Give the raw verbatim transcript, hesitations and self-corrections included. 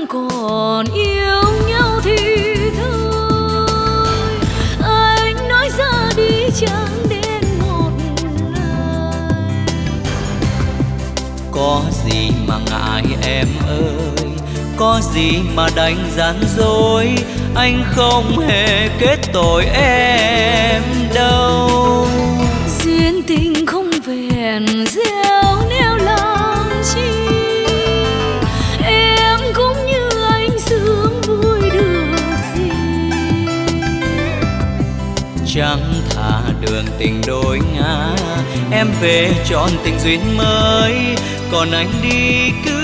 còn yêu nhau thì thôi, anh nói ra đi chẳng đến một lời. Có gì mà ngại em ơi, có gì mà đánh gian dối, anh không hề kết tội em đâu. Duyên tình không vẹn gieo neo làm chi, em cũng như anh sướng vui được gì. Chẳng thà đường tình đôi ngả, em về chọn tình duyên mới, còn anh đi cứ